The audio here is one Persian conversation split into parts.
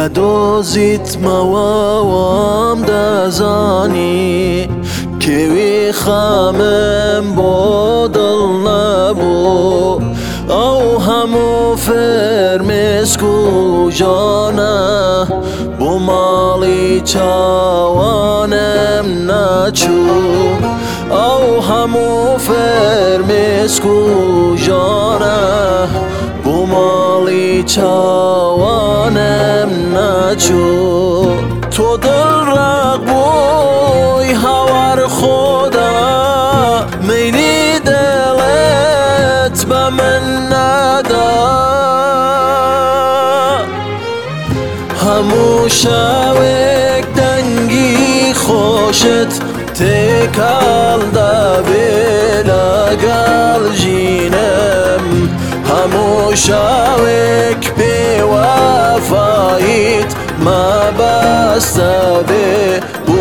ندۆزیت مەوەوەم دەزانی کێوی خەمم بۆ دڵ نەبوو ئەو هەموو فرمێسک و جانە بۆ ماڵی چاوانم نەچوو ئەو هەموو فرمێسک و جانە بۆ ماڵی چاوانم نەچوو تۆ دڵڕەق بووی هاوار خۆدا مەیلی دڵت بە من نەدا هەموو شەوێک دەنگی خۆشت تێکەڵ دەبێ لەگەڵ ژینم هەموو شەوێک پێوەفاییت مەبەستە بێ بۆ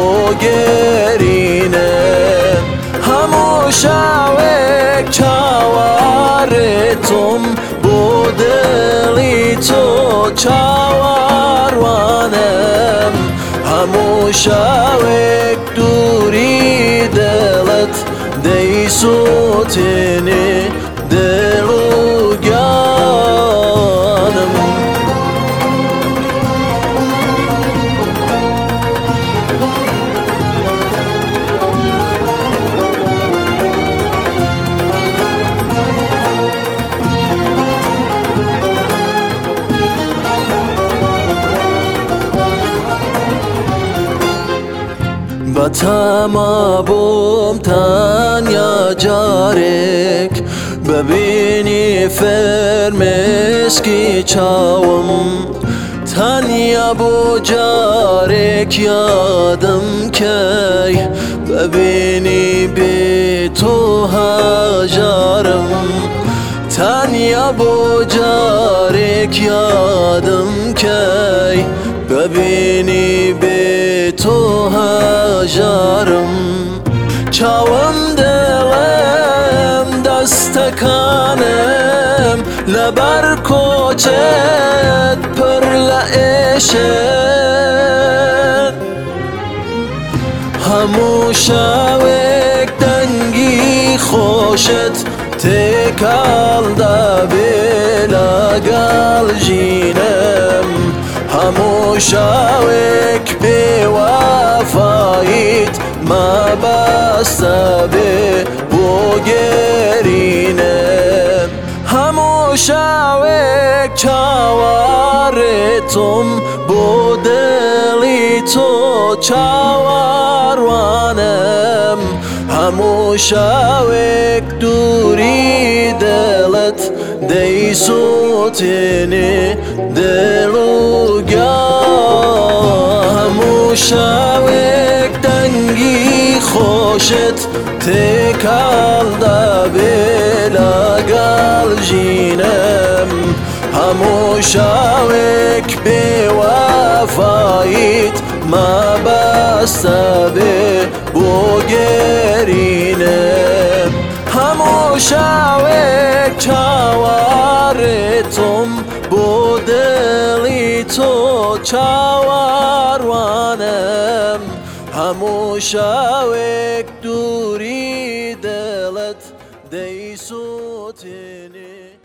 گێرینم هەموو شەوێک چاوەڕێتم بۆ دڵی تۆ چاوەڕوانم هەموو شەوێک دووری دڵت دەیسووتێنێ دڵ و گیانم بەتەما بووم تەنیا جارێک ببینی فرمێسکی چاوم تەنیا بۆ جارێک یادم کەی ببینی بێ تۆ هەژارم تەنیا بۆ جارێک یادم کەی ببینی بێ تۆ هەژارم چاوم دڵم دەستەکانم لەبەر کۆچت پڕ لە ئێشن هەموو شەوێک دەنگی خۆشت تێکەڵ دەبێ لەگەڵ ژینم هەموو شەوێک پێوەفاییت مەبەستە بێ بۆ گێرینم هەموو شەوێک چاوەڕێتم بۆ دڵی تۆ چاوەڕوانم هەموو شەوێک دووری دڵت دەیسووتێنێ دڵ و گیان هەموو شەوێک دەنگی خۆشت تێکەڵ دەبێ لەگەڵ ژینم هەموو شەوێک پێوەفاییت مەبەستە بێ بۆ گێرینم هەموو شەوێک چاوەڕێتم بۆ دڵی تۆ چاوەڕوانم هەموو شەوێک دووری دڵت دەیسووتێنێ